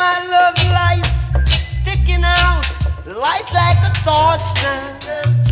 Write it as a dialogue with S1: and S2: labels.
S1: my love lights sticking out, light like a torch now.